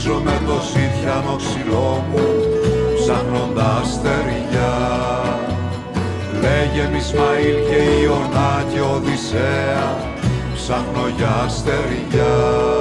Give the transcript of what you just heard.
Γυρίζω με το ζήτιανο ξυλό μου ψάχνοντας στεριά. Λέγε μ' Ισμαήλ και Ιωνά και Οδυσσέα, ψάχνω για στεριά.